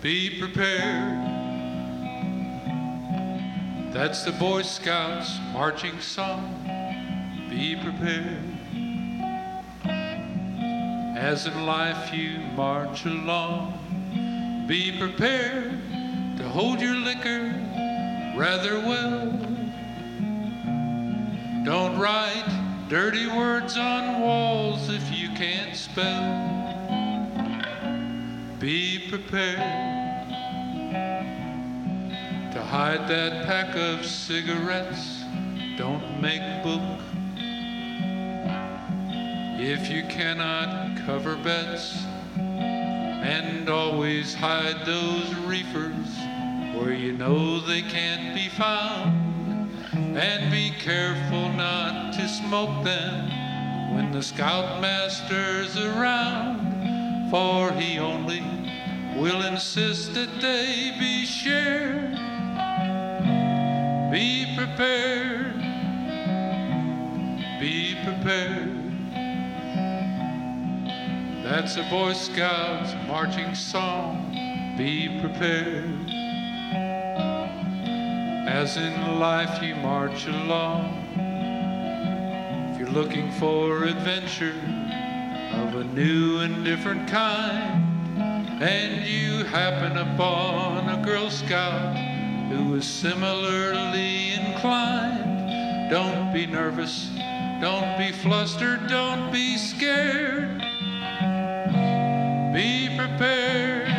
Be prepared. That's the Boy Scouts marching song. Be prepared. As in life you march along, be prepared to hold your liquor rather well. Don't write dirty words on walls if you can't spell. Be prepared to hide that pack of cigarettes. Don't make book if you cannot cover bets, and always hide those reefers where you know they can't be found, and be careful not to smoke them when the scoutmaster's around, for he only will insist that they be shared. Be prepared, be prepared. That's a Boy Scout's marching song. Be prepared. As in life you march along, if you're looking for adventure of a new and different kind, and you happen upon a Girl Scout who is similarly inclined, don't be nervous, don't be flustered, don't be scared. Be prepared.